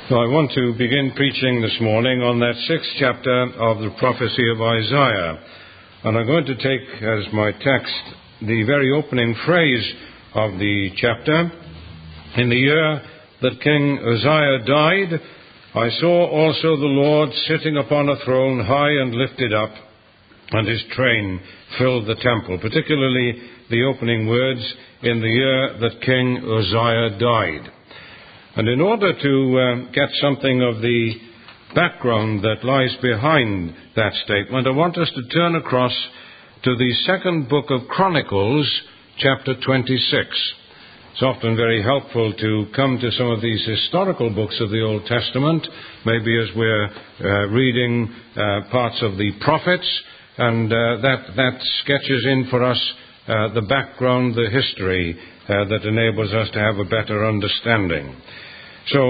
So I want to begin preaching this morning on that 6th chapter of the prophecy of Isaiah. And I'm going to take as my text the very opening phrase of the chapter. In the year that King Uzziah died, I saw also the Lord sitting upon a throne high and lifted up, and his train filled the temple, particularly the opening words, in the year that King Uzziah died. And in order to get something of the background that lies behind that statement, I want us to turn across to the second book of Chronicles, chapter 26. It's often very helpful to come to some of these historical books of the Old Testament, maybe as we're reading parts of the prophets, and that sketches in for us the background, the history that enables us to have a better understanding. So,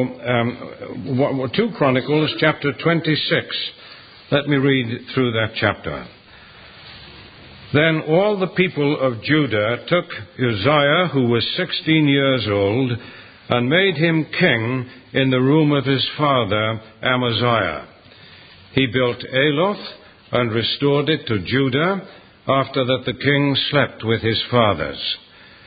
2 Chronicles, chapter 26. Let me read through that chapter. Then all the people of Judah took Uzziah, who was 16 years old, and made him king in the room of his father Amaziah. He built Aloth and restored it to Judah, after that the king slept with his fathers.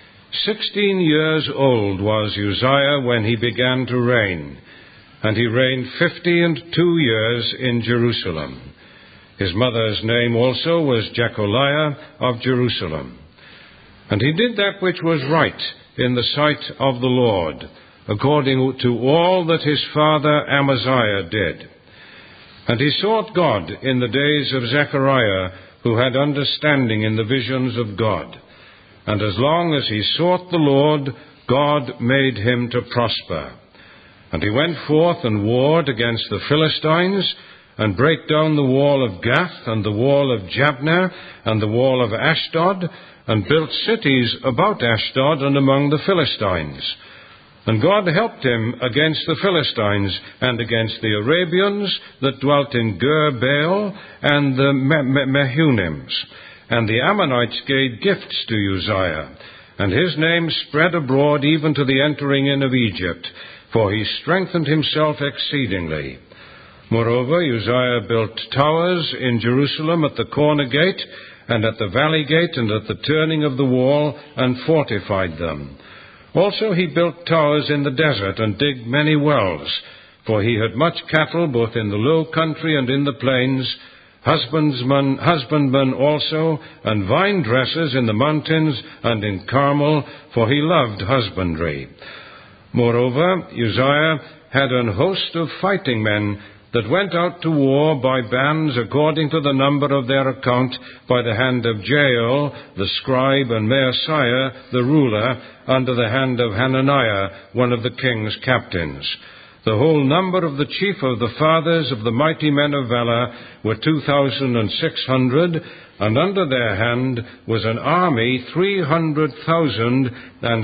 16 years old was Uzziah when he began to reign, and he reigned 52 years in Jerusalem. His mother's name also was Jecoliah of Jerusalem. And he did that which was right in the sight of the Lord, according to all that his father Amaziah did. And he sought God in the days of Zechariah, who had understanding in the visions of God. And as long as he sought the Lord, God made him to prosper. And he went forth and warred against the Philistines, and brake down the wall of Gath, and the wall of Jabneh, and the wall of Ashdod, and built cities about Ashdod and among the Philistines. And God helped him against the Philistines, and against the Arabians that dwelt in Gur-baal, and the Mehunims. And the Ammonites gave gifts to Uzziah, and his name spread abroad even to the entering in of Egypt, for he strengthened himself exceedingly. Moreover, Uzziah built towers in Jerusalem at the corner gate, and at the valley gate, and at the turning of the wall, and fortified them. Also he built towers in the desert, and digged many wells, for he had much cattle both in the low country and in the plains, husbandmen also, and vine dressers in the mountains and in Carmel, for he loved husbandry. Moreover, Uzziah had an host of fighting men that went out to war by bands according to the number of their account, by the hand of Jael the scribe, and Maaseiah the ruler, under the hand of Hananiah, one of the king's captains. The whole number of the chief of the fathers of the mighty men of valor were 2,600, and under their hand was an army 300,000 and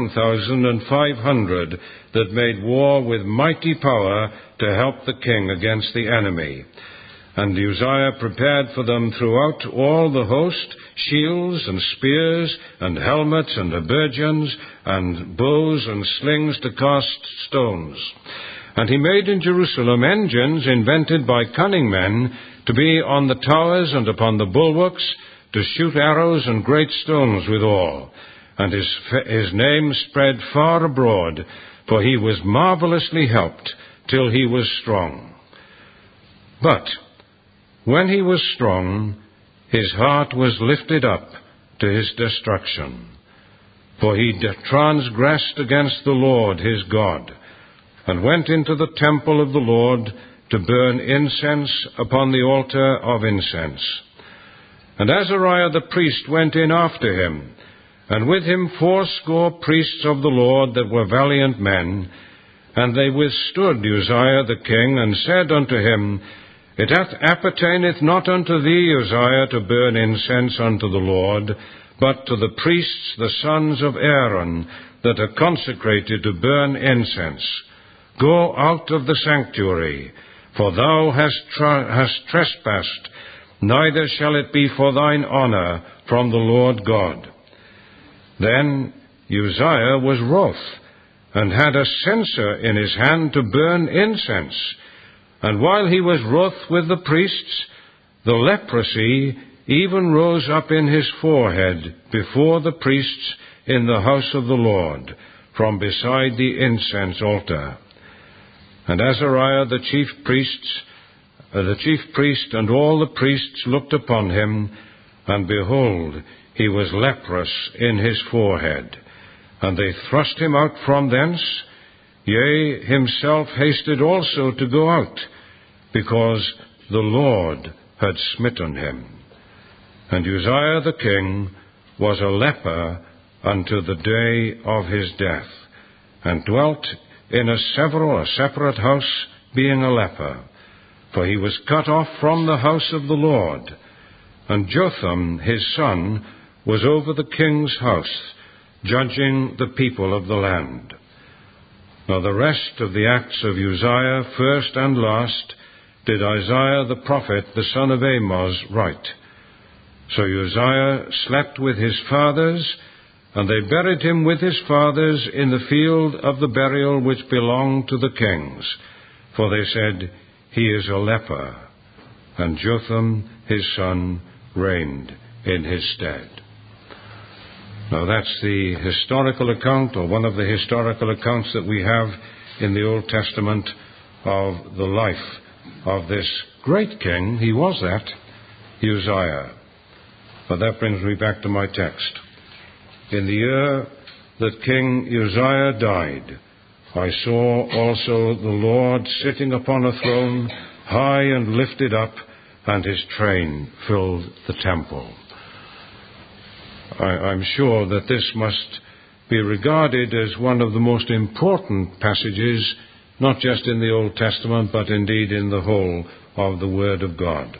7,500 that made war with mighty power to help the king against the enemy. And Uzziah prepared for them throughout all the host shields and spears and helmets and habergeons and bows and slings to cast stones. And he made in Jerusalem engines invented by cunning men to be on the towers and upon the bulwarks, to shoot arrows and great stones withal. And his name spread far abroad, for he was marvelously helped till he was strong. But when he was strong, his heart was lifted up to his destruction. For he transgressed against the Lord his God, and went into the temple of the Lord to burn incense upon the altar of incense. And Azariah the priest went in after him, and with him 80 priests of the Lord that were valiant men. And they withstood Uzziah the king, and said unto him, It appertaineth not unto thee, Uzziah, to burn incense unto the Lord, but to the priests, the sons of Aaron, that are consecrated to burn incense. Go out of the sanctuary, for thou hast trespassed, neither shall it be for thine honor from the Lord God. Then Uzziah was wroth, and had a censer in his hand to burn incense. And while he was wroth with the priests, the leprosy even rose up in his forehead before the priests in the house of the Lord, from beside the incense altar. And Azariah the chief priest and all the priests looked upon him, and behold, he was leprous in his forehead. And they thrust him out from thence, yea, himself hasted also to go out, because the Lord had smitten him. And Uzziah the king was a leper unto the day of his death, and dwelt in a separate house, being a leper, for he was cut off from the house of the Lord. And Jotham his son was over the king's house, judging the people of the land. Now the rest of the acts of Uzziah, first and last, did Isaiah the prophet, the son of Amoz, write. So Uzziah slept with his fathers, and they buried him with his fathers in the field of the burial which belonged to the kings. For they said, He is a leper. And Jotham his son reigned in his stead. Now that's the historical account, or one of the historical accounts that we have in the Old Testament of the life of this great king. He was that, Uzziah. But that brings me back to my text. In the year that King Uzziah died, I saw also the Lord sitting upon a throne, high and lifted up, and his train filled the temple. I'm sure that this must be regarded as one of the most important passages, not just in the Old Testament, but indeed in the whole of the Word of God.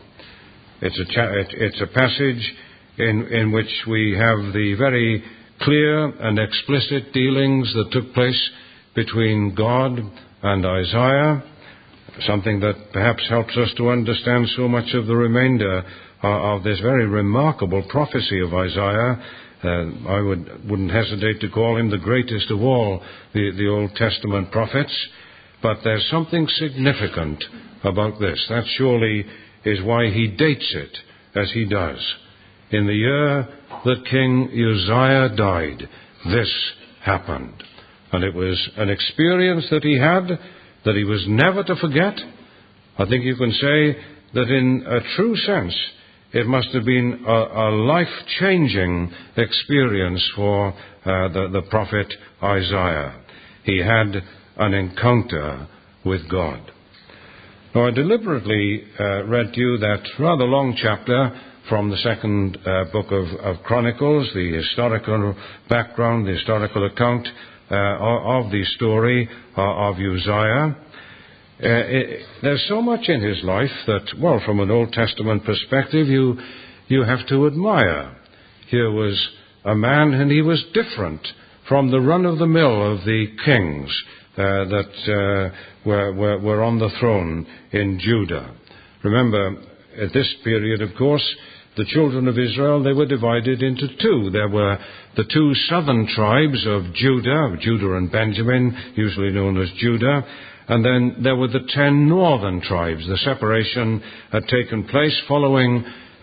It's a passage in which we have the very clear and explicit dealings that took place between God and Isaiah, something that perhaps helps us to understand so much of the remainder of this very remarkable prophecy of Isaiah. I wouldn't hesitate to call him the greatest of all the Old Testament prophets, but there's something significant about this. That surely is why he dates it as he does. In the year that King Uzziah died, this happened. And it was an experience that he had that he was never to forget. I think you can say that in a true sense, it must have been a life-changing experience for the prophet Isaiah. He had an encounter with God. Now, I deliberately read to you that rather long chapter from the second book of Chronicles, the historical background, the historical account of the story of Uzziah. There's so much in his life that, well, from an Old Testament perspective, you have to admire. Here was a man, and he was different from the run-of-the-mill of the kings that were on the throne in Judah. Remember, at this period, of course, the children of Israel, they were divided into two. There were the two southern tribes of Judah and Benjamin, usually known as Judah, and then there were the 10 northern tribes. The separation had taken place following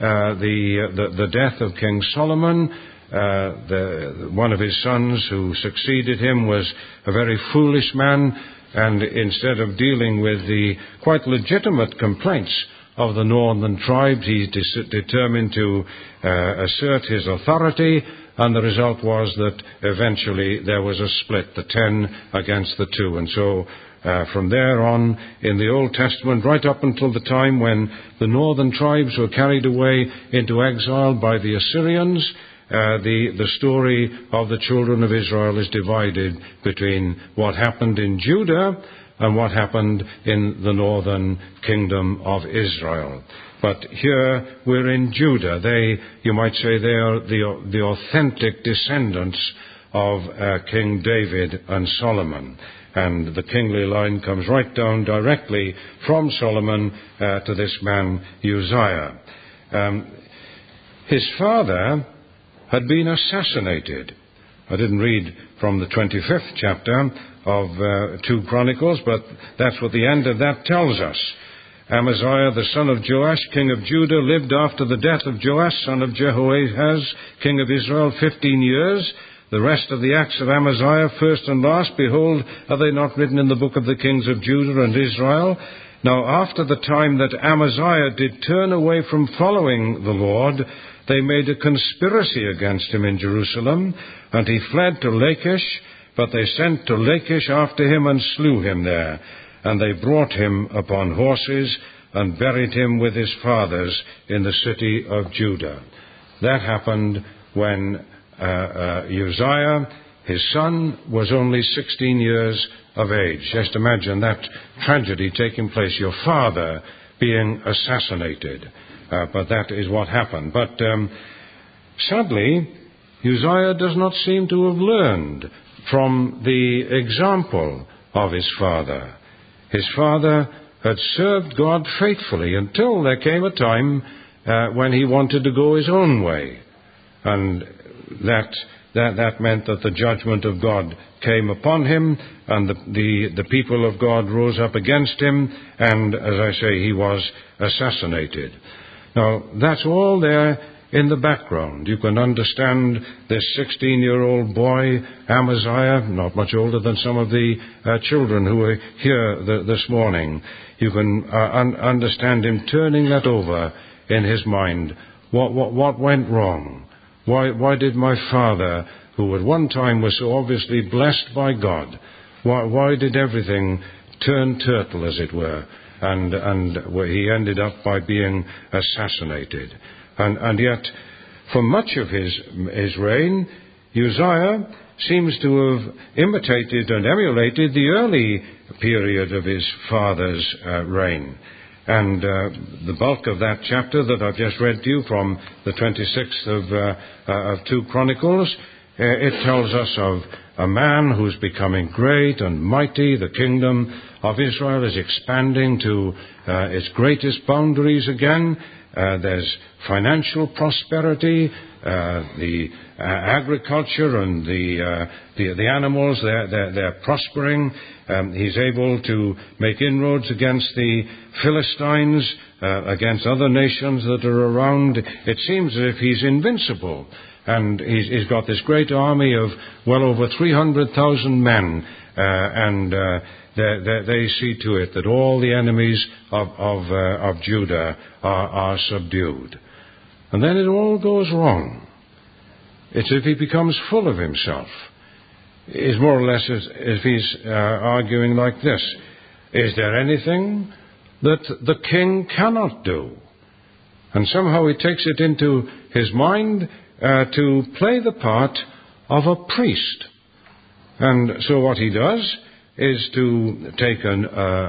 the death of King Solomon. One of his sons who succeeded him was a very foolish man, and instead of dealing with the quite legitimate complaints of the northern tribes, he determined to assert his authority, and the result was that eventually there was a split, the 10 against the 2. And so from there on in the Old Testament, right up until the time when the northern tribes were carried away into exile by the Assyrians, the story of the children of Israel is divided between what happened in Judah and what happened in the northern kingdom of Israel. But here we're in Judah. You might say they are the authentic descendants of King David and Solomon. And the kingly line comes right down directly from Solomon to this man Uzziah. His father had been assassinated I didn't read from the 25th chapter of 2 Chronicles, but that's what the end of that tells us. Amaziah, the son of Joash, king of Judah, lived after the death of Joash, son of Jehoahaz, king of Israel, 15 years. The rest of the acts of Amaziah, first and last, behold, are they not written in the book of the kings of Judah and Israel? Now after the time that Amaziah did turn away from following the Lord, they made a conspiracy against him in Jerusalem, and he fled to Lachish, but they sent to Lachish after him and slew him there. And they brought him upon horses and buried him with his fathers in the city of Judah. That happened when Uzziah, his son, was only 16 years of age. Just imagine that tragedy taking place, your father being assassinated. But that is what happened. But sadly, Uzziah does not seem to have learned from the example of his father. His father had served God faithfully until there came a time when he wanted to go his own way. And that meant that the judgment of God came upon him, and the people of God rose up against him, and, as I say, he was assassinated. Now, that's all there in the background. You can understand this 16-year-old boy, Amaziah, not much older than some of the children who were here this morning. You can understand him turning that over in his mind. What went wrong? Why did my father, who at one time was so obviously blessed by God, why did everything turn turtle, as it were, and he ended up by being assassinated? And yet, for much of his reign, Uzziah seems to have imitated and emulated the early period of his father's reign. And the bulk of that chapter that I've just read to you from the 26th of 2 Chronicles, it tells us of a man who's becoming great and mighty. The kingdom of Israel is expanding to its greatest boundaries again. There's financial prosperity, the agriculture and the animals, they're prospering. He's able to make inroads against the Philistines, against other nations that are around. It seems as if he's invincible. And he's got this great army of well over 300,000 men, and they see to it that all the enemies of Judah are subdued. And then it all goes wrong. It's as if he becomes full of himself. It's more or less as if he's arguing like this: is there anything that the king cannot do? And somehow he takes it into his mind to play the part of a priest. And so what he does is to take an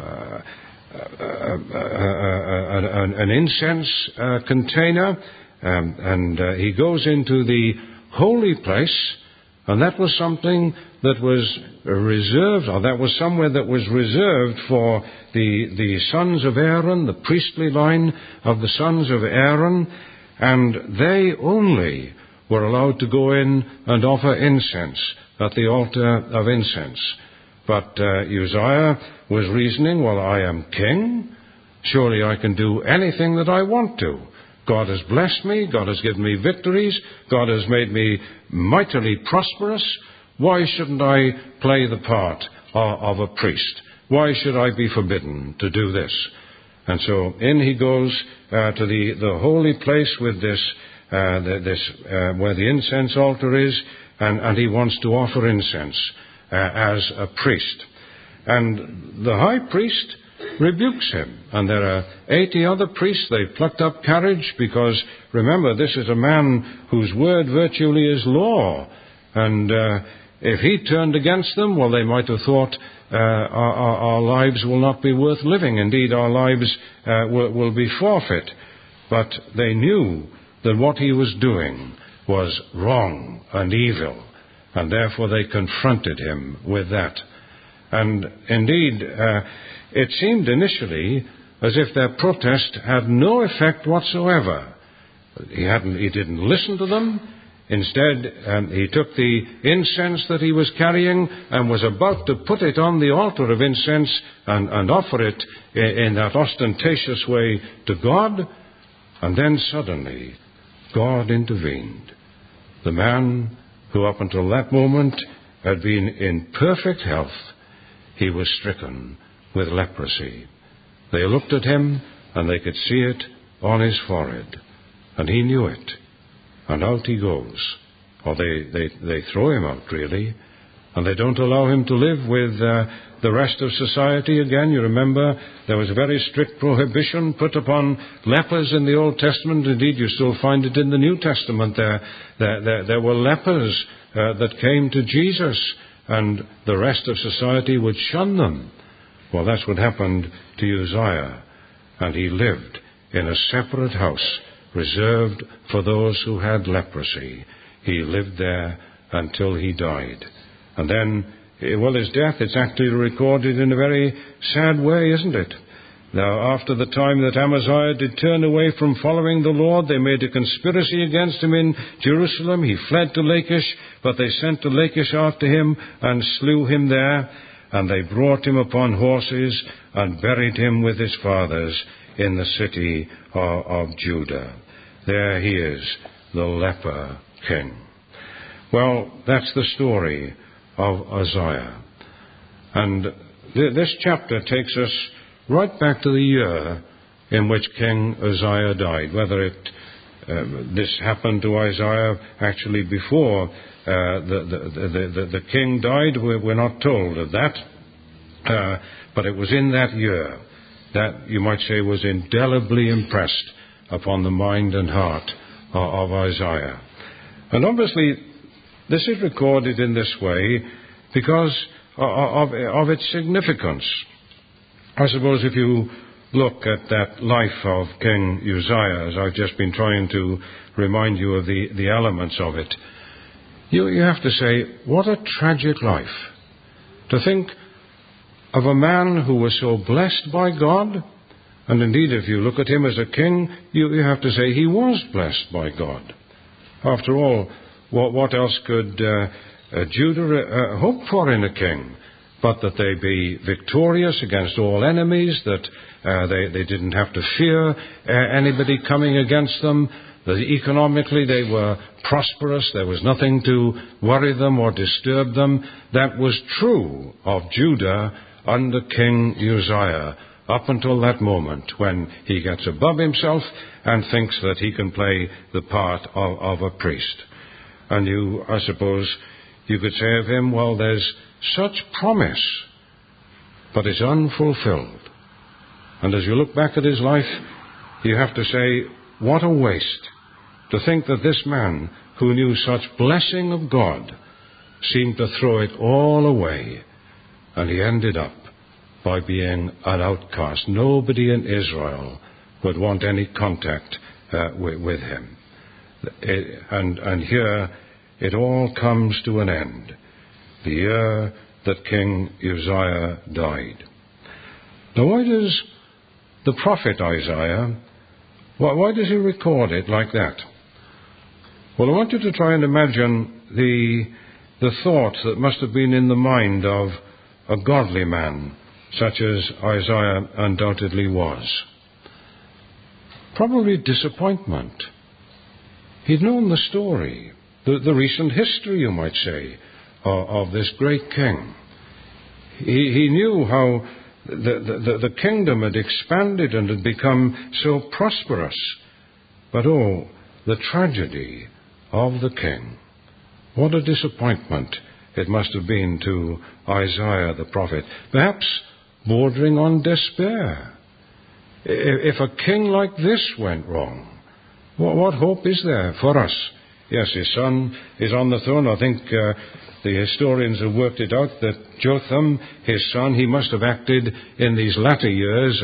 incense container, and he goes into the holy place, and that was something that was reserved, or that was somewhere that was reserved for the sons of Aaron, the priestly line of the sons of Aaron, and they only were allowed to go in and offer incense at the altar of incense. But Uzziah was reasoning, well, I am king. Surely I can do anything that I want to. God has blessed me. God has given me victories. God has made me mightily prosperous. Why shouldn't I play the part of a priest? Why should I be forbidden to do this? And so in he goes to the holy place with this where the incense altar is, and he wants to offer incense as a priest. And the high priest rebukes him. And there are 80 other priests. They plucked up courage because, remember, this is a man whose word virtually is law. And if he turned against them, well, they might have thought, our lives will not be worth living. Indeed, our lives will be forfeit. But they knew that what he was doing was wrong and evil, and therefore they confronted him with that. And indeed, it seemed initially as if their protest had no effect whatsoever. He didn't listen to them. Instead, he took the incense that he was carrying and was about to put it on the altar of incense and offer it in that ostentatious way to God. And then suddenly, God intervened. The man who up until that moment had been in perfect health, he was stricken with leprosy. They looked at him and they could see it on his forehead. And he knew it. And out he goes. Or they throw him out, really. And they don't allow him to live with the rest of society again. You remember there was a very strict prohibition put upon lepers in the Old Testament. Indeed, you still find it in the New Testament. There were lepers that came to Jesus, and the rest of society would shun them. Well, that's what happened to Uzziah. And he lived in a separate house reserved for those who had leprosy. He lived there until he died. And then, well, his death, it's actually recorded in a very sad way, isn't it? Now, after the time that Amaziah did turn away from following the Lord, they made a conspiracy against him in Jerusalem. He fled to Lachish, but they sent to Lachish after him and slew him there. And they brought him upon horses and buried him with his fathers in the city of Judah. There he is, the leper king. Well, that's the story of Uzziah. And this chapter takes us right back to the year in which King Uzziah died. Whether this happened to Uzziah actually before the king died, we're not told of that. But it was in that year that, you might say, was indelibly impressed upon the mind and heart of Uzziah. And obviously, this is recorded in this way because of its significance. I suppose if you look at that life of King Uzziah, as I've just been trying to remind you of the elements of it, you have to say, what a tragic life. To think of a man who was so blessed by God, and indeed if you look at him as a king, you have to say he was blessed by God. After all, what else could Judah hope for in a king but that they be victorious against all enemies, that they didn't have to fear anybody coming against them, that economically they were prosperous, there was nothing to worry them or disturb them. That was true of Judah under King Uzziah, up until that moment when he gets above himself and thinks that he can play the part of a priest. And I suppose you could say of him, well, there's such promise, but it's unfulfilled. And as you look back at his life, you have to say, what a waste to think that this man who knew such blessing of God seemed to throw it all away, and he ended up by being an outcast. Nobody in Israel would want any contact with him. And here it all comes to an end, the year that King Uzziah died. Now, why does the prophet Isaiah, why does he record it like that? Well, I want you to try and imagine the thoughts that must have been in the mind of a godly man, such as Isaiah undoubtedly was. Probably disappointment. He'd known the story, the recent history, you might say, of this great king. He knew how the kingdom had expanded and had become so prosperous. But oh, the tragedy of the king. What a disappointment it must have been to Isaiah the prophet. Perhaps bordering on despair. If a king like this went wrong, what hope is there for us? Yes, his son is on the throne. I think the historians have worked it out that Jotham, his son, he must have acted in these latter years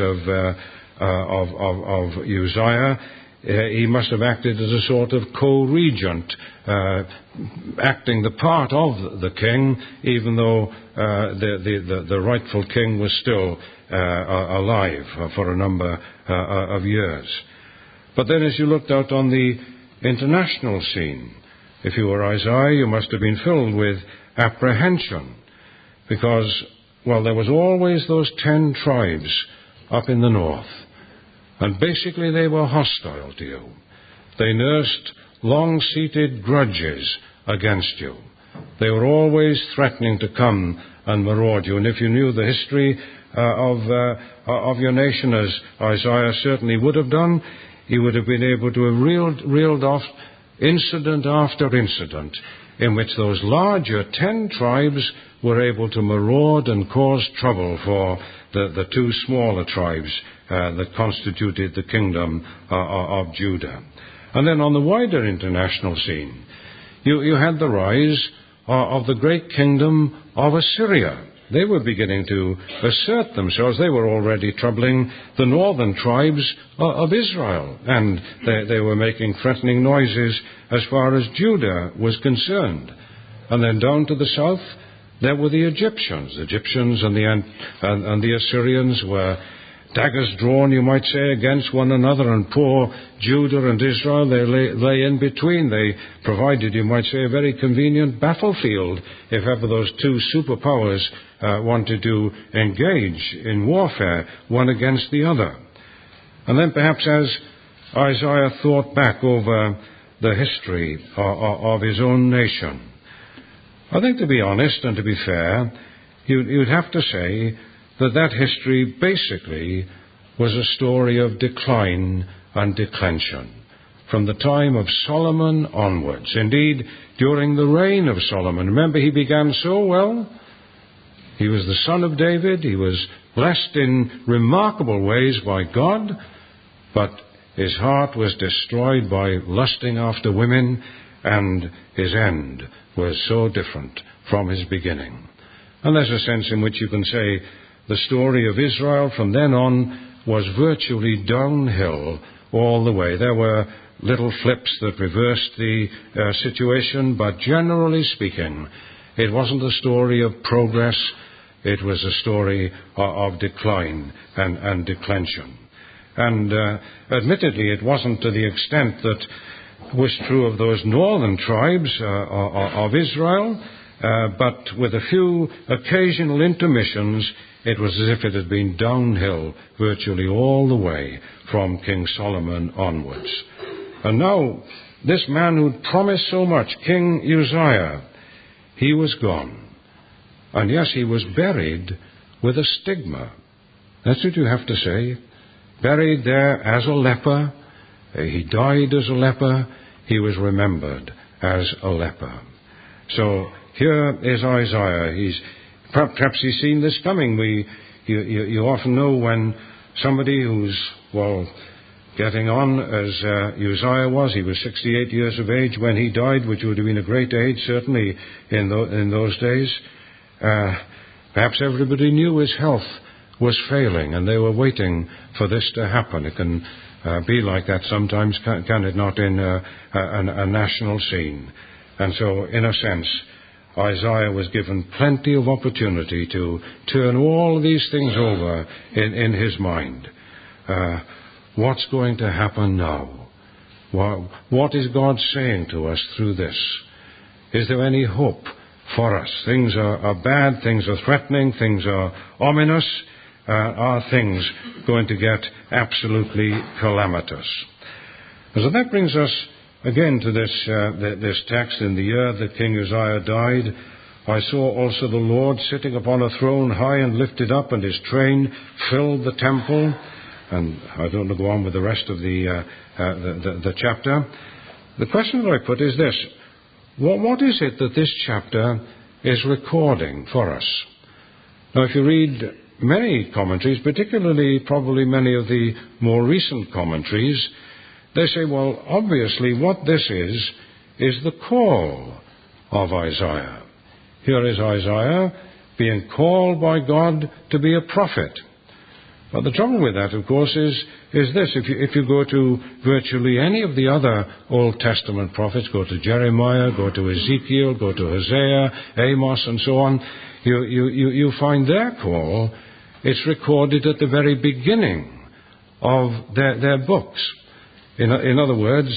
of Uzziah. He must have acted as a sort of co-regent, acting the part of the king, even though the rightful king was still alive for a number of years. But then as you looked out on the international scene, If you were Isaiah, you must have been filled with apprehension because, well, there was always those 10 tribes up in the north. And basically they were hostile to you. They nursed long-seated grudges against you. They were always threatening to come and maraud you. And if you knew the history of your nation, as Isaiah certainly would have done, he would have been able to have reeled off incident after incident in which those larger 10 tribes were able to maraud and cause trouble for the 2 smaller tribes that constituted the kingdom of Judah. And then on the wider international scene, you had the rise of the great kingdom of Assyria. They were beginning to assert themselves. They were already troubling the northern tribes of Israel, and they were making threatening noises as far as Judah was concerned. And then down to the south, there were the Egyptians. The Egyptians and the Assyrians were daggers drawn, you might say, against one another, and poor Judah and Israel, they lay in between. They provided, you might say, a very convenient battlefield if ever those 2 superpowers wanted to engage in warfare, one against the other. And then perhaps as Isaiah thought back over the history of his own nation, I think, to be honest and to be fair, you'd have to say that history basically was a story of decline and declension from the time of Solomon onwards. Indeed, during the reign of Solomon, remember, he began so well. He was the son of David. He was blessed in remarkable ways by God, but his heart was destroyed by lusting after women, and his end was so different from his beginning. And there's a sense in which you can say the story of Israel from then on was virtually downhill all the way. There were little flips that reversed the situation, but generally speaking, it wasn't a story of progress. It was a story of decline and declension. And admittedly, it wasn't to the extent that was true of those northern tribes of Israel, but with a few occasional intermissions, it was as if it had been downhill virtually all the way from King Solomon onwards. And now, this man who'd promised so much, King Uzziah, he was gone. And yes, he was buried with a stigma. That's what you have to say. Buried there as a leper. He died as a leper. He was remembered as a leper. So here is Isaiah. Perhaps he's seen this coming. You often know when somebody who's, getting on as Uzziah was. He was 68 years of age when he died, which would have been a great age, certainly in those days. Perhaps everybody knew his health was failing, and they were waiting for this to happen. It can be like that sometimes, can it not, in a national scene? And so, in a sense, Isaiah was given plenty of opportunity to turn all these things over in his mind. What's going to happen now? What is God saying to us through this? Is there any hope for us? Things are bad, things are threatening, things are ominous. Are things going to get absolutely calamitous? So that brings us again to this text. In the year that King Uzziah died, I saw also the Lord sitting upon a throne high and lifted up, and his train filled the temple. And I don't want to go on with the rest of the chapter. The question that I put is this: what is it that this chapter is recording for us? Now, if you read many commentaries, particularly probably many of the more recent commentaries, they say, well, obviously what this is the call of Isaiah. Here is Isaiah being called by God to be a prophet. But the trouble with that, of course, is this. If you go to virtually any of the other Old Testament prophets, go to Jeremiah, go to Ezekiel, go to Hosea, Amos, and so on, you find their call. It's recorded at the very beginning of their books. In other words,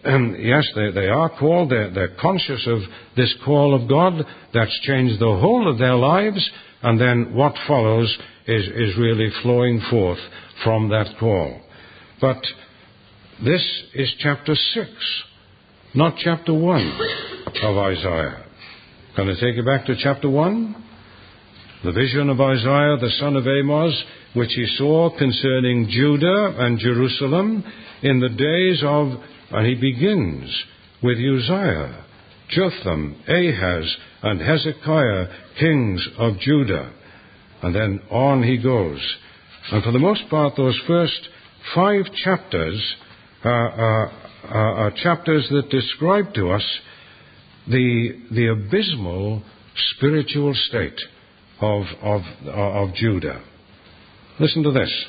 yes, they are called. They're conscious of this call of God that's changed the whole of their lives. And then what follows is really flowing forth from that call. But this is chapter 6, not chapter 1 of Isaiah. Can I take you back to chapter 1? The vision of Isaiah, the son of Amos, which he saw concerning Judah and Jerusalem in the days of, and he begins with Uzziah, Jotham, Ahaz, and Hezekiah, kings of Judah. And then on he goes. And for the most part, those first 5 chapters are chapters that describe to us the abysmal spiritual state of Judah. Listen to this.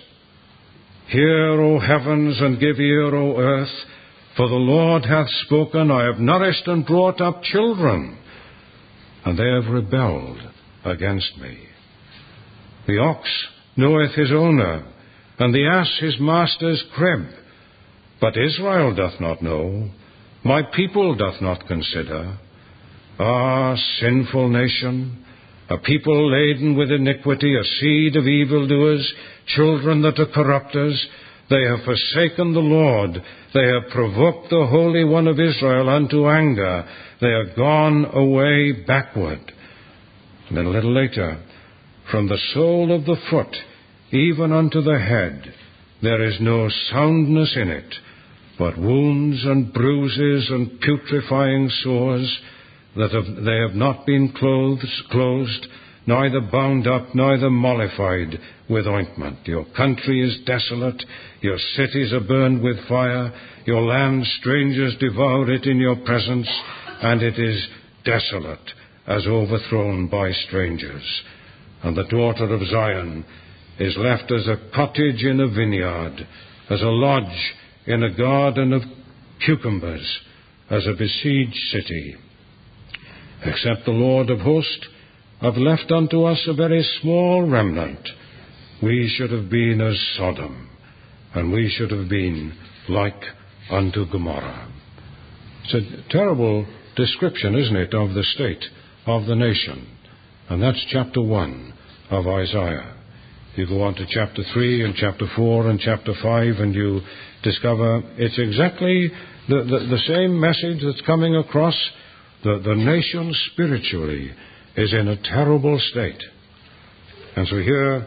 Hear, O heavens, and give ear, O earth, for the Lord hath spoken, I have nourished and brought up children, and they have rebelled against me. The ox knoweth his owner, and the ass his master's crib. But Israel doth not know, my people doth not consider. Ah, sinful nation, a people laden with iniquity, a seed of evildoers, children that are corrupters. They have forsaken the Lord. They have provoked the Holy One of Israel unto anger. They are gone away backward. And then a little later, from the sole of the foot even unto the head, there is no soundness in it, but wounds and bruises and putrefying sores, that they have not been closed, neither bound up, neither mollified with ointment. Your country is desolate, your cities are burned with fire, your land strangers devour it in your presence, and it is desolate, as overthrown by strangers. And the daughter of Zion is left as a cottage in a vineyard, as a lodge in a garden of cucumbers, as a besieged city. Except the Lord of hosts hath left unto us a very small remnant, we should have been as Sodom, and we should have been like unto Gomorrah. It's a terrible description, isn't it, of the state of the nation. And that's chapter 1 of Isaiah. You go on to chapter 3 and chapter 4 and chapter 5, and you discover it's exactly the same message that's coming across. The nation spiritually is in a terrible state. And so here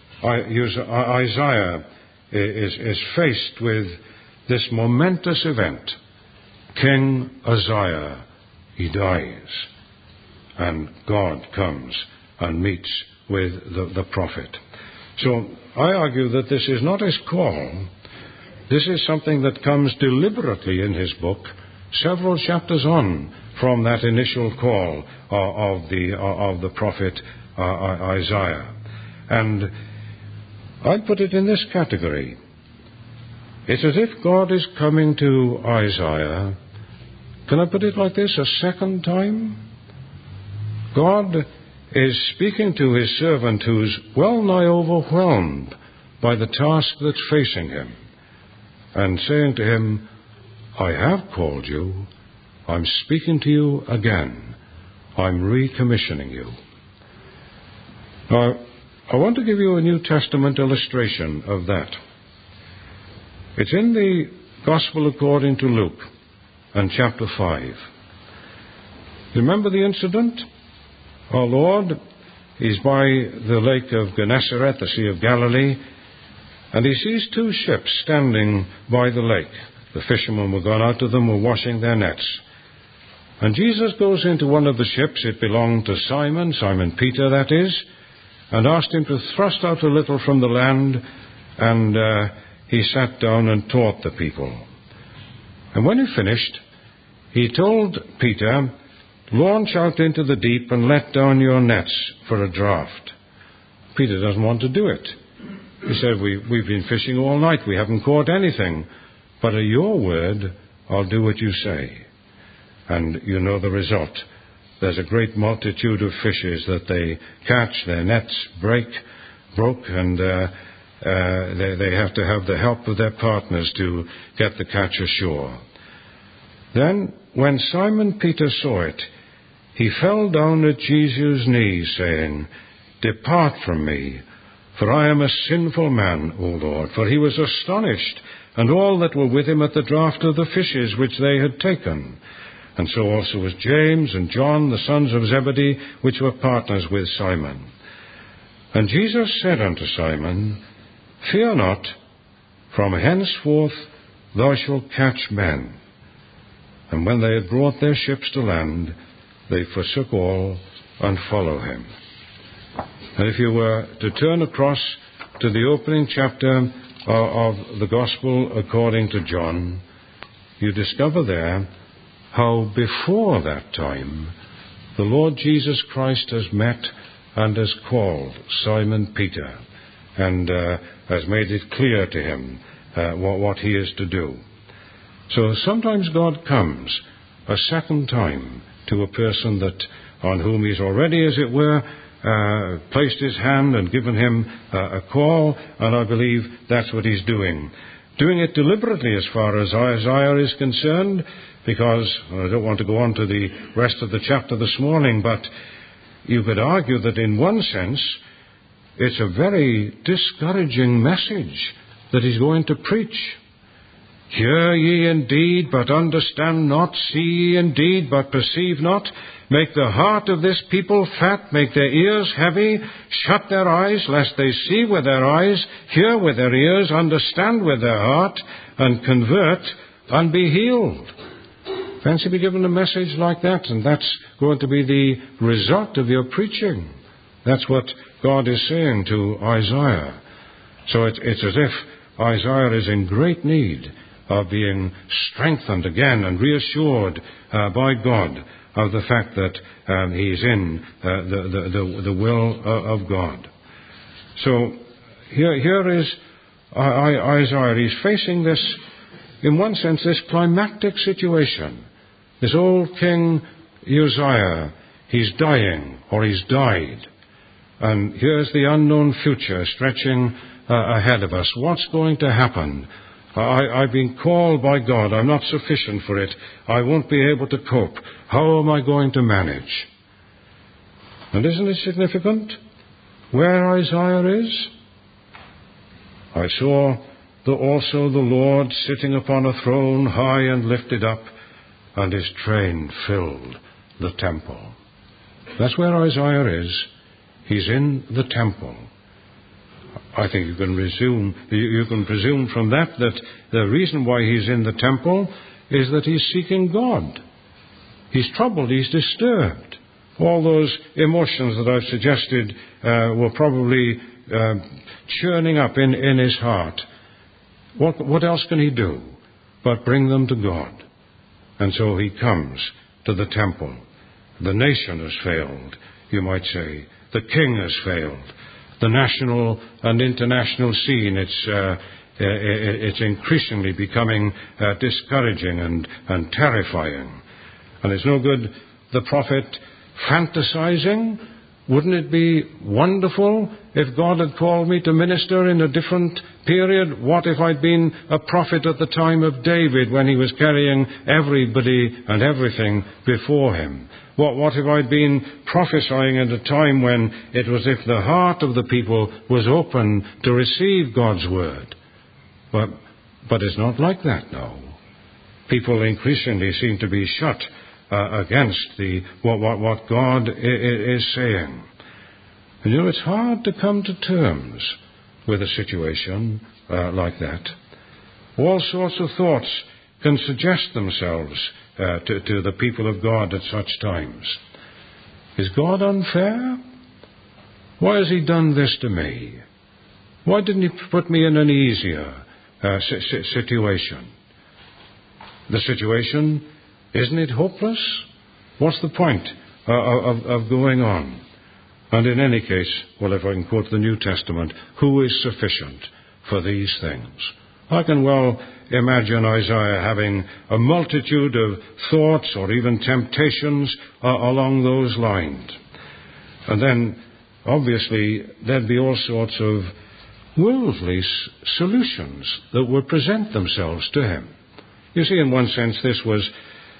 Isaiah is faced with this momentous event. King Uzziah, he dies, and God comes and meets with the prophet. So I argue that this is not his call. This is something that comes deliberately in his book, several chapters on from that initial call of the prophet Isaiah. And I'd put it in this category. It's as if God is coming to Isaiah, can I put it like this, a second time? God is speaking to his servant who's well nigh overwhelmed by the task that's facing him, and saying to him, I have called you, I'm speaking to you again, I'm recommissioning you. Now, I want to give you a New Testament illustration of that. It's in the Gospel according to Luke, and chapter 5. Remember the incident? Our Lord is by the lake of Gennesaret, the Sea of Galilee, and he sees 2 ships standing by the lake. The fishermen were gone out to them, were washing their nets. And Jesus goes into one of the ships, it belonged to Simon Peter that is, and asked him to thrust out a little from the land, and he sat down and taught the people. And when he finished, he told Peter, launch out into the deep and let down your nets for a draught. Peter doesn't want to do it. He said, we've been fishing all night, we haven't caught anything, but at your word, I'll do what you say. And you know the result. There's a great multitude of fishes that they catch, their nets broke, and they have to have the help of their partners to get the catch ashore. Then, when Simon Peter saw it, he fell down at Jesus' knees, saying, "Depart from me, for I am a sinful man, O Lord." For he was astonished, and all that were with him at the draught of the fishes which they had taken. And so also was James and John, the sons of Zebedee, which were partners with Simon. And Jesus said unto Simon, "Fear not, from henceforth thou shalt catch men." And when they had brought their ships to land, they forsook all and followed him. And if you were to turn across to the opening chapter of the Gospel according to John, you discover there how before that time the Lord Jesus Christ has met and has called Simon Peter and has made it clear to him what he is to do. So sometimes God comes a second time to a person on whom he's already, as it were, placed his hand and given him a call, and I believe that's what he's doing. Doing it deliberately as far as Isaiah is concerned, because I don't want to go on to the rest of the chapter this morning, but you could argue that in one sense it's a very discouraging message that he's going to preach. "Hear ye indeed, but understand not. See ye indeed, but perceive not. Make the heart of this people fat, make their ears heavy, shut their eyes, lest they see with their eyes, hear with their ears, understand with their heart, and convert, and be healed." Fancy be given a message like that, and that's going to be the result of your preaching. That's what God is saying to Isaiah. So it's as if Isaiah is in great need of being strengthened again and reassured by God of the fact that he is in the will of God. So here is Isaiah. He's facing this, in one sense, this climactic situation. This old king Uzziah, he's dying, or he's died. And here's the unknown future stretching ahead of us. What's going to happen? I've been called by God. I'm not sufficient for it. I won't be able to cope. How am I going to manage? And isn't it significant where Isaiah is? "I saw also the Lord sitting upon a throne high and lifted up, and his train filled the temple." That's where Isaiah is. He's in the temple. I think you can presume from that the reason why he's in the temple is that he's seeking God. He's troubled, he's disturbed. All those emotions that I've suggested were probably churning up in his heart. What else can he do but bring them to God? And so he comes to the temple. The nation has failed, you might say. The king has failed. The national and international scene, it's increasingly becoming discouraging and terrifying. And it's no good the prophet fantasizing. Wouldn't it be wonderful if God had called me to minister in a different period? What if I'd been a prophet at the time of David when he was carrying everybody and everything before him? What if I'd been prophesying at a time when it was if the heart of the people was open to receive God's word? But it's not like that now. People increasingly seem to be shut against what God is saying. And it's hard to come to terms with a situation like that. All sorts of thoughts can suggest themselves to the people of God at such times. Is God unfair? Why has he done this to me? Why didn't he put me in an easier situation? The situation, isn't it hopeless? What's the point of going on? And in any case, well, if I can quote the New Testament, who is sufficient for these things? I can well imagine Isaiah having a multitude of thoughts or even temptations along those lines. And then, obviously, there'd be all sorts of worldly solutions that would present themselves to him. You see, in one sense, this was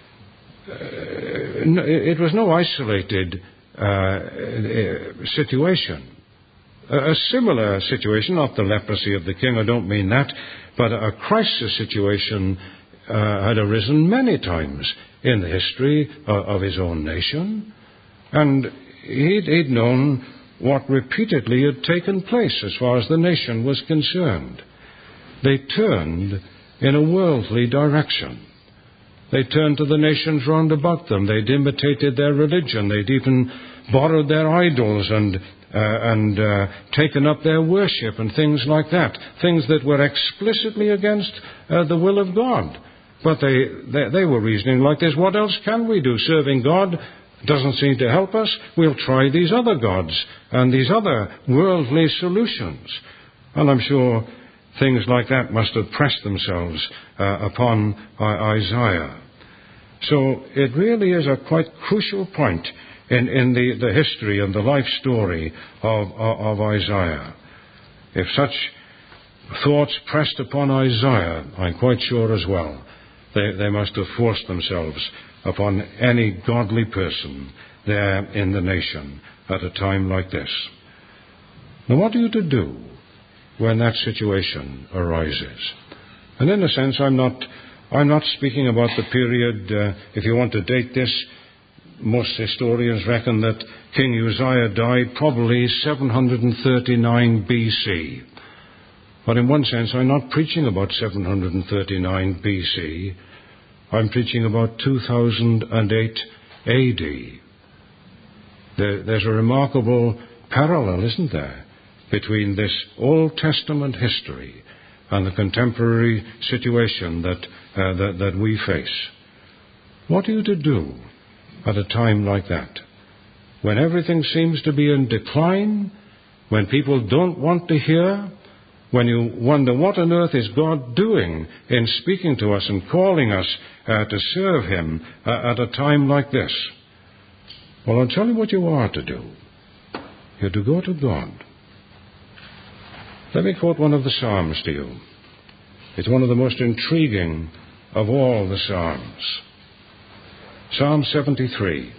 it was no isolated situation. A similar situation, not the leprosy of the king, I don't mean that, but a crisis situation had arisen many times in the history of his own nation. And he'd known what repeatedly had taken place as far as the nation was concerned. They turned in a worldly direction. They turned to the nations round about them. They'd imitated their religion. They'd even borrowed their idols and taken up their worship and things like that, things that were explicitly against the will of God. But they were reasoning like this: what else can we do? Serving God doesn't seem to help us. We'll try these other gods and these other worldly solutions. And I'm sure things like that must have pressed themselves upon Isaiah. So it really is a quite crucial point in the history and the life story of Isaiah. If such thoughts pressed upon Isaiah, I'm quite sure as well, they must have forced themselves upon any godly person there in the nation at a time like this. Now, what are you to do when that situation arises? And in a sense, I'm not speaking about the period, if you want to date this, most historians reckon that King Uzziah died probably 739 BC. But in one sense, I'm not preaching about 739 BC. I'm preaching about 2008 AD. There's a remarkable parallel, isn't there, between this Old Testament history and the contemporary situation that we face. What are you to do at a time like that, when everything seems to be in decline, when people don't want to hear, when you wonder what on earth is God doing in speaking to us and calling us to serve Him at a time like this? Well, I'll tell you what you are to do. You're to go to God. Let me quote one of the Psalms to you. It's one of the most intriguing of all the Psalms. Psalm 73.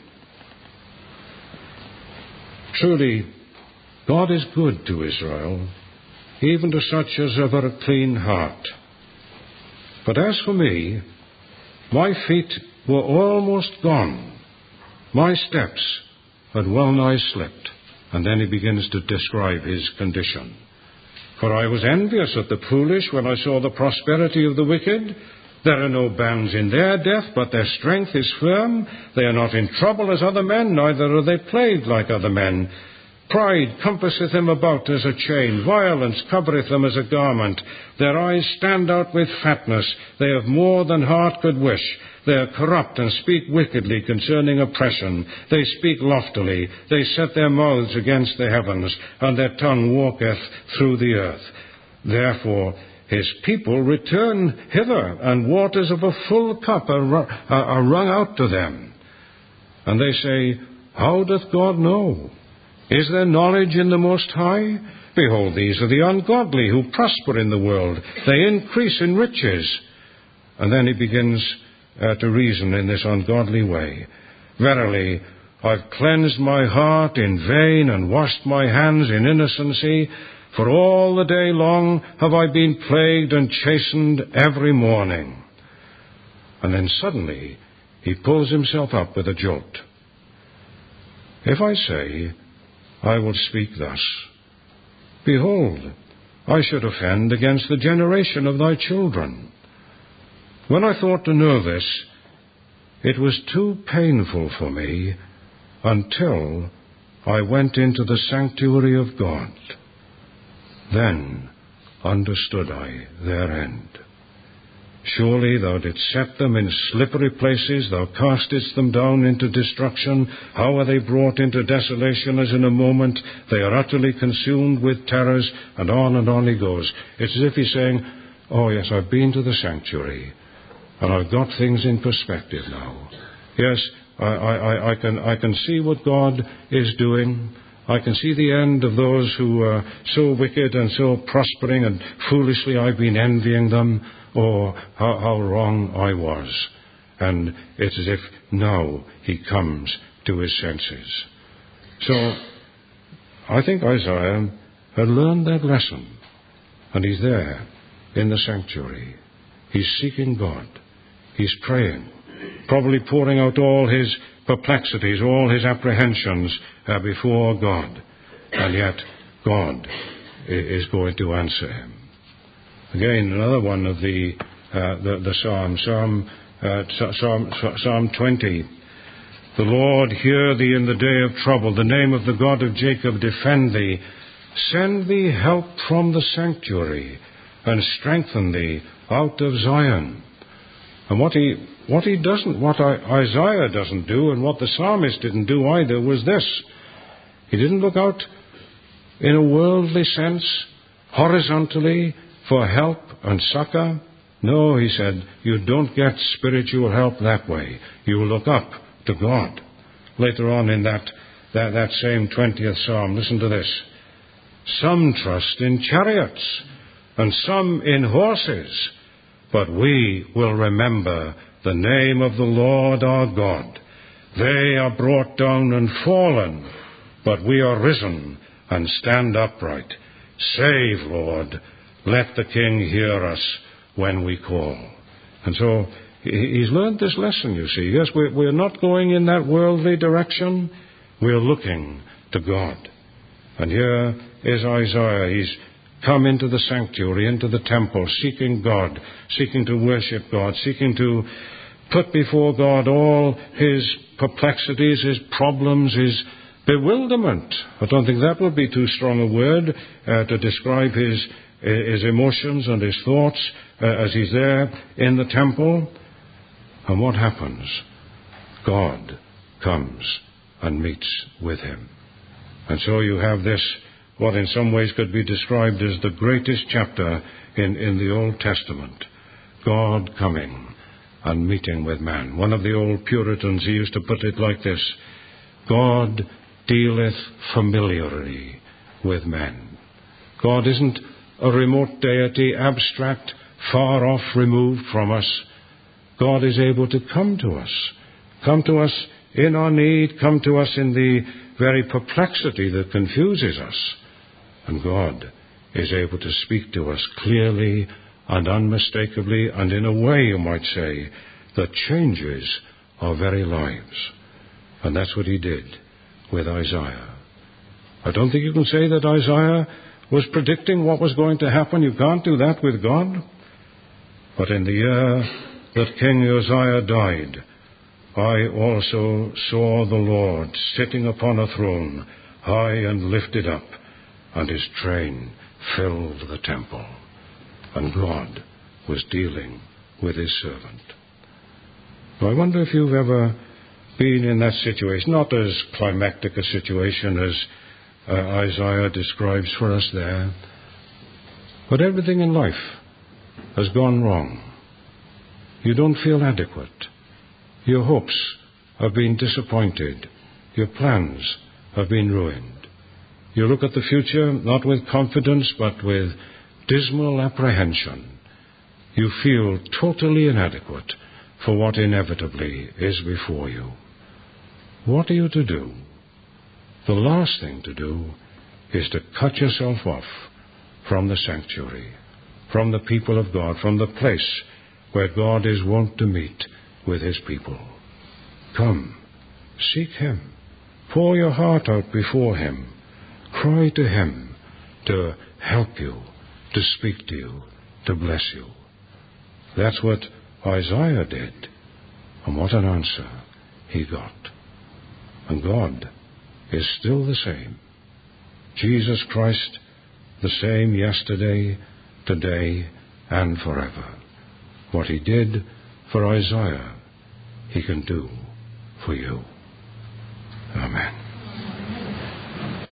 Truly, God is good to Israel, even to such as have a clean heart. But as for me, my feet were almost gone. My steps had well nigh slipped. And then he begins to describe his condition. For I was envious at the foolish when I saw the prosperity of the wicked. There are no bands in their death, but their strength is firm. They are not in trouble as other men, neither are they plagued like other men. Pride compasseth them about as a chain. Violence covereth them as a garment. Their eyes stand out with fatness. They have more than heart could wish. They are corrupt and speak wickedly concerning oppression. They speak loftily. They set their mouths against the heavens, and their tongue walketh through the earth. Therefore his people return hither, and waters of a full cup are wrung out to them. And they say, How doth God know? Is there knowledge in the Most High? Behold, these are the ungodly who prosper in the world. They increase in riches. And then he begins to reason in this ungodly way. Verily, I've cleansed my heart in vain and washed my hands in innocency. For all the day long have I been plagued and chastened every morning. And then suddenly he pulls himself up with a jolt. If I say, I will speak thus, behold, I should offend against the generation of thy children. When I thought to know this, it was too painful for me until I went into the sanctuary of God. Then understood I their end. Surely thou didst set them in slippery places, thou castest them down into destruction. How are they brought into desolation as in a moment? They are utterly consumed with terrors, and on he goes. It's as if he's saying, oh yes, I've been to the sanctuary, and I've got things in perspective now. Yes, I can see what God is doing. I can see the end of those who are so wicked and so prospering, and foolishly I've been envying them. Oh, how wrong I was. and it's as if now he comes to his senses. So I think Isaiah had learned that lesson, and he's there in the sanctuary. He's seeking God. He's praying, probably pouring out all his perplexities, all his apprehensions before God. And yet God is going to answer him. Again, another one of the Psalm 20. The Lord hear thee in the day of trouble. The name of the God of Jacob defend thee. Send thee help from the sanctuary, and strengthen thee out of Zion. And what Isaiah doesn't do, and what the psalmist didn't do either, was this. He didn't look out in a worldly sense, horizontally, for help and succor. No, he said, you don't get spiritual help that way. You look up to God. Later on in that same 20th Psalm, listen to this. Some trust in chariots, and some in horses, but we will remember the name of the Lord our God. They are brought down and fallen, but we are risen and stand upright. Save, Lord, let the King hear us when we call. And so he's learned this lesson, you see. Yes, we're not going in that worldly direction. We're looking to God. And here is Isaiah. He's come into the sanctuary, into the temple, seeking God, seeking to worship God, seeking to put before God all his perplexities, his problems, his bewilderment. I don't think that would be too strong a word to describe his emotions and his thoughts as he's there in the temple. And what happens? God comes and meets with him. And so you have this, what in some ways could be described as the greatest chapter in the Old Testament. God coming and meeting with man. One of the old Puritans, he used to put it like this: God dealeth familiarly with men. God isn't a remote deity, abstract, far off, removed from us. God is able to come to us in our need, come to us in the very perplexity that confuses us. And God is able to speak to us clearly and unmistakably, and in a way, you might say, that changes our very lives. And that's what he did with Isaiah. I don't think you can say that Isaiah was predicting what was going to happen. You can't do that with God. But in the year that King Uzziah died, I also saw the Lord sitting upon a throne, high and lifted up, and his train filled the temple. And God was dealing with his servant. Now, I wonder if you've ever been in that situation, not as climactic a situation as Isaiah describes for us there, but everything in life has gone wrong. You don't feel adequate. Your hopes have been disappointed. Your plans have been ruined. You look at the future not with confidence but with dismal apprehension. You feel totally inadequate for what inevitably is before you. What are you to do? The last thing to do is to cut yourself off from the sanctuary, from the people of God, from the place where God is wont to meet with his people. Come, seek him. Pour your heart out before him. Cry to him to help you, to speak to you, to bless you. That's what Isaiah did. And what an answer he got. And God is still the same. Jesus Christ, the same yesterday, today, and forever. What he did for Isaiah, he can do for you.